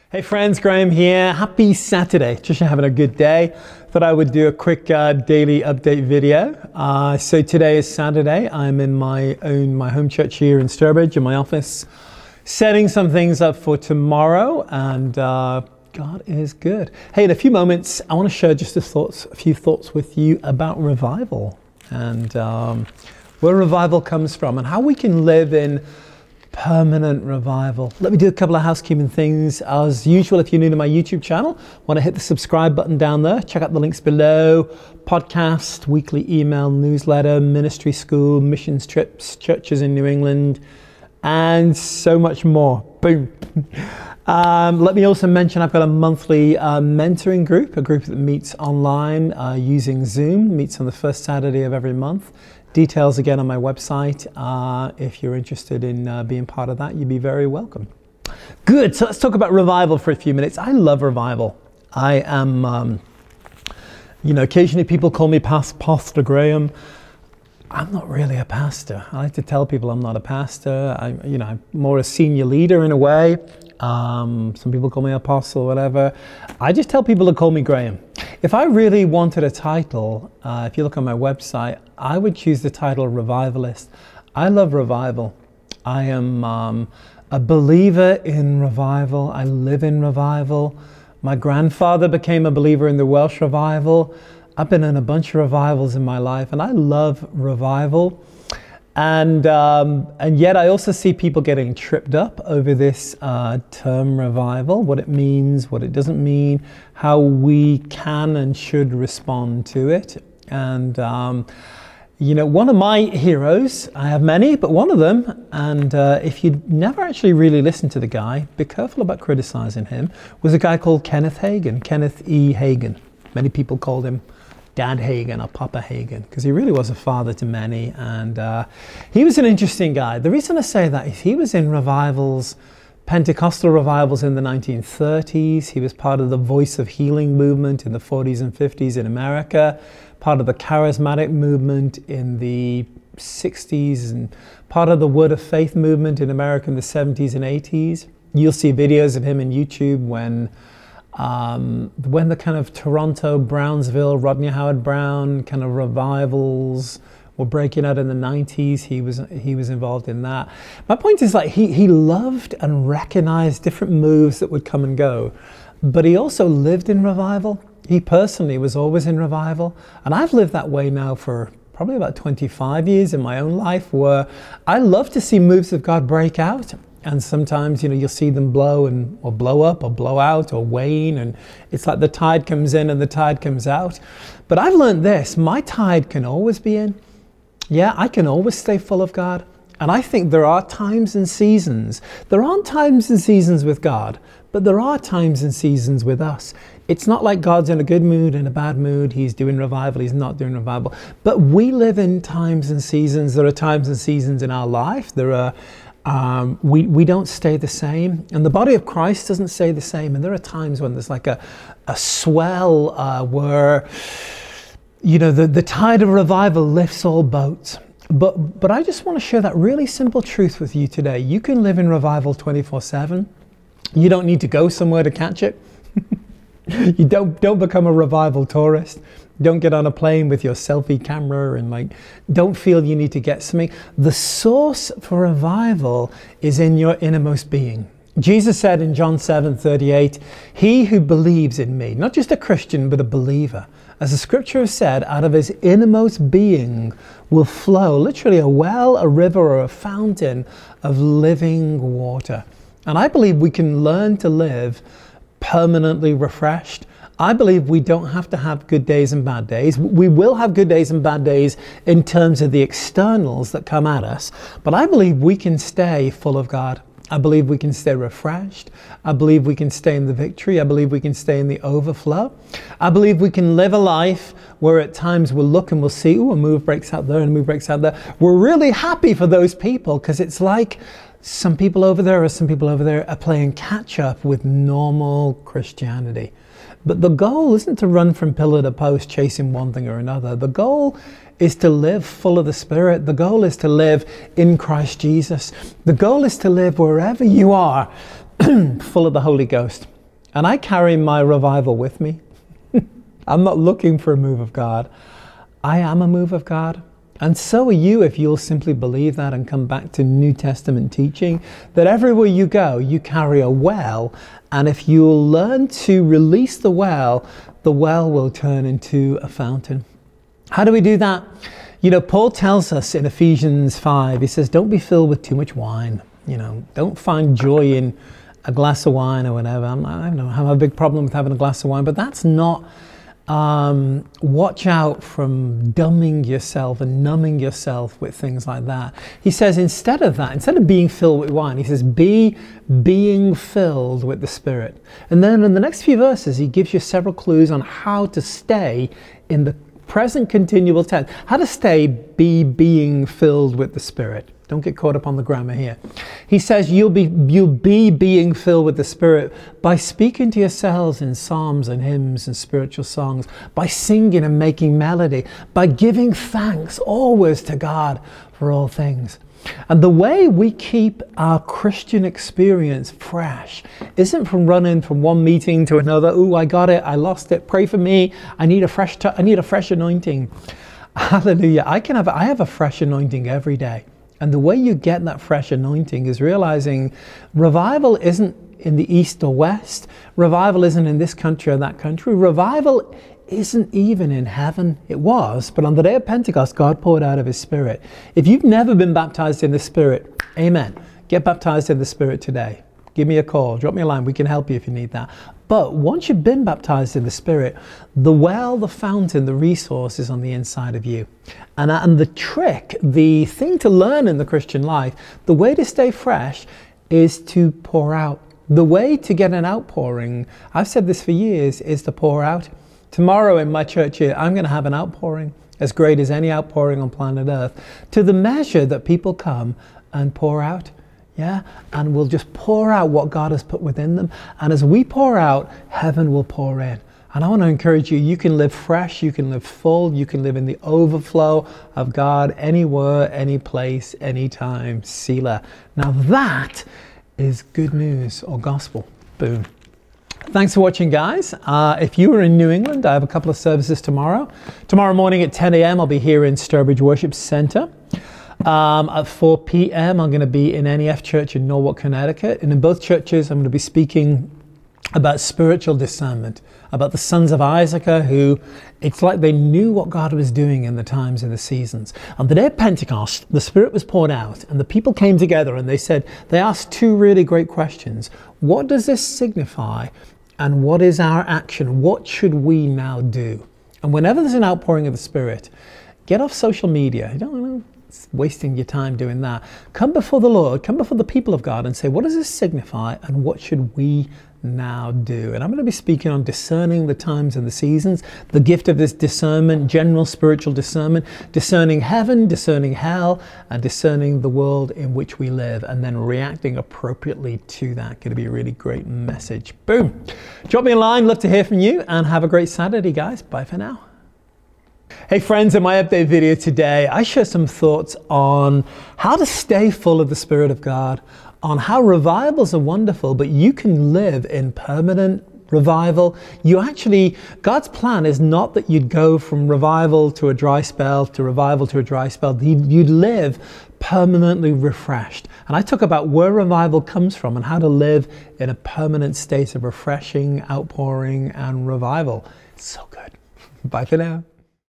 Hey friends, Graham here. Happy Saturday. Just having a good day. Thought I would do a quick daily update video. So today is Saturday. I'm in my home church here in Sturbridge in my office, setting some things up for tomorrow, and God is good. Hey, in a few moments, I want to share just a few thoughts with you about revival and where revival comes from and how we can live in permanent revival. Let me do a couple of housekeeping things. As usual, if you're new to my YouTube channel, want to hit the subscribe button down there. Check out the links below. Podcast, weekly email, newsletter, ministry school, missions trips, churches in New England, and so much more. Boom. Let me also mention I've got a monthly mentoring group, a group that meets online using Zoom, meets on the first Saturday of every month. Details again on my website. If you're interested in being part of that, you'd be very welcome. Good, so let's talk about revival for a few minutes. I love revival. I am, occasionally people call me Pastor Graham. I'm not really a pastor. I like to tell people I'm not a pastor. I'm more a senior leader in a way. Some people call me apostle, whatever. I just tell people to call me Graham. If I really wanted a title, if you look on my website, I would choose the title Revivalist. I love revival. I am a believer in revival. I live in revival. My grandfather became a believer in the Welsh revival. I've been in a bunch of revivals in my life, and I love revival. And yet I also see people getting tripped up over this term revival, what it means, what it doesn't mean, how we can and should respond to it. And, one of my heroes, I have many, but one of them, and if you never actually really listened to the guy, be careful about criticizing him, was a guy called Kenneth Hagin, Kenneth E. Hagin. Many people called him Dad Hagin or Papa Hagin, because he really was a father to many, and he was an interesting guy. The reason I say that is he was in revivals, Pentecostal revivals in the 1930s. He was part of the Voice of Healing movement in the 40s and 50s in America, part of the charismatic movement in the 60s, and part of the Word of Faith movement in America in the 70s and 80s. You'll see videos of him on YouTube when the kind of Toronto, Brownsville, Rodney Howard Brown kind of revivals were breaking out in the 90s, he was involved in that. My point is, like, he loved and recognized different moves that would come and go, but he also lived in revival. He personally was always in revival, and I've lived that way now for probably about 25 years in my own life, where I love to see moves of God break out. And sometimes, you'll see them blow or blow up or blow out or wane. And it's like the tide comes in and the tide comes out. But I've learned this, my tide can always be in. Yeah, I can always stay full of God. And I think there are times and seasons. There aren't times and seasons with God, but there are times and seasons with us. It's not like God's in a good mood, in a bad mood. He's doing revival, he's not doing revival. But we live in times and seasons. There are times and seasons in our life. There are we don't stay the same, and the body of Christ doesn't stay the same. And there are times when there's like a swell where the tide of revival lifts all boats. But I just want to share that really simple truth with you today. You can live in revival 24/7. You don't need to go somewhere to catch it. You don't become a revival tourist. Don't get on a plane with your selfie camera and don't feel you need to get something. The source for revival is in your innermost being. Jesus said in John 7:38, "He who believes in me," not just a Christian, but a believer, as the scripture has said, out of his innermost being will flow, literally a well, a river, or a fountain of living water. And I believe we can learn to live permanently refreshed. I believe we don't have to have good days and bad days. We will have good days and bad days in terms of the externals that come at us, but I believe we can stay full of God. I believe we can stay refreshed. I believe we can stay in the victory. I believe we can stay in the overflow. I believe we can live a life where at times we'll look and we'll see, a move breaks out there and a move breaks out there. We're really happy for those people, because it's like some people over there are playing catch up with normal Christianity. But the goal isn't to run from pillar to post chasing one thing or another. The goal is to live full of the Spirit. The goal is to live in Christ Jesus. The goal is to live wherever you are full of the Holy Ghost. And I carry my revival with me. I'm not looking for a move of God. I am a move of God. And so are you if you'll simply believe that and come back to New Testament teaching, that everywhere you go, you carry a well. And if you'll learn to release the well will turn into a fountain. How do we do that? You know, Paul tells us in Ephesians 5, he says, don't be filled with too much wine. You know, don't find joy in a glass of wine or whatever. I don't have a big problem with having a glass of wine, but that's not. Watch out from dumbing yourself and numbing yourself with things like that. He says instead of being filled with wine, he says being filled with the Spirit. And then in the next few verses, he gives you several clues on how to stay in the present continual tense, how to being filled with the Spirit. Don't get caught up on the grammar here. He says you'll be being filled with the Spirit by speaking to yourselves in psalms and hymns and spiritual songs, by singing and making melody, by giving thanks always to God for all things. And the way we keep our Christian experience fresh isn't from running from one meeting to another. Ooh, I got it, I lost it, pray for me, I need a fresh anointing. Hallelujah. I have a fresh anointing every day. And the way you get that fresh anointing is realizing revival isn't in the east or west. Revival isn't in this country or that country. Revival isn't even in heaven. It was, but on the day of Pentecost, God poured out of his Spirit. If you've never been baptized in the Spirit, amen. Get baptized in the Spirit today. Give me a call, drop me a line. We can help you if you need that. But once you've been baptized in the Spirit, the well, the fountain, the resource is on the inside of you. And the trick, the thing to learn in the Christian life, the way to stay fresh is to pour out. The way to get an outpouring, I've said this for years, is to pour out. Tomorrow in my church here, I'm going to have an outpouring, as great as any outpouring on planet Earth, to the measure that people come and pour out. Yeah, and we'll just pour out what God has put within them. And as we pour out, heaven will pour in. And I want to encourage you, you can live fresh, you can live full, you can live in the overflow of God anywhere, any place, anytime. Selah. Now that is good news or gospel. Boom. Thanks for watching, guys. If you are in New England, I have a couple of services tomorrow. Tomorrow morning at 10 a.m. I'll be here in Sturbridge Worship Center. At 4 p.m. I'm going to be in NEF Church in Norwalk, Connecticut. And in both churches, I'm going to be speaking about spiritual discernment, about the sons of Issachar who, it's like they knew what God was doing in the times and the seasons. On the day of Pentecost, the Spirit was poured out and the people came together and they asked two really great questions. What does this signify? And what is our action? What should we now do? And whenever there's an outpouring of the Spirit, get off social media. You don't know. It's wasting your time doing that. Come before the Lord, come before the people of God and say, what does this signify and what should we now do? And I'm going to be speaking on discerning the times and the seasons, the gift of this discernment, general spiritual discernment, discerning heaven, discerning hell, and discerning the world in which we live, and then reacting appropriately to that. Going to be a really great message. Boom. Drop me a line. Love to hear from you and have a great Saturday, guys. Bye for now. Hey friends, in my update video today, I share some thoughts on how to stay full of the Spirit of God, on how revivals are wonderful, but you can live in permanent revival. God's plan is not that you'd go from revival to a dry spell, to revival to a dry spell. You'd live permanently refreshed. And I talk about where revival comes from and how to live in a permanent state of refreshing, outpouring, and revival. It's so good. Bye for now.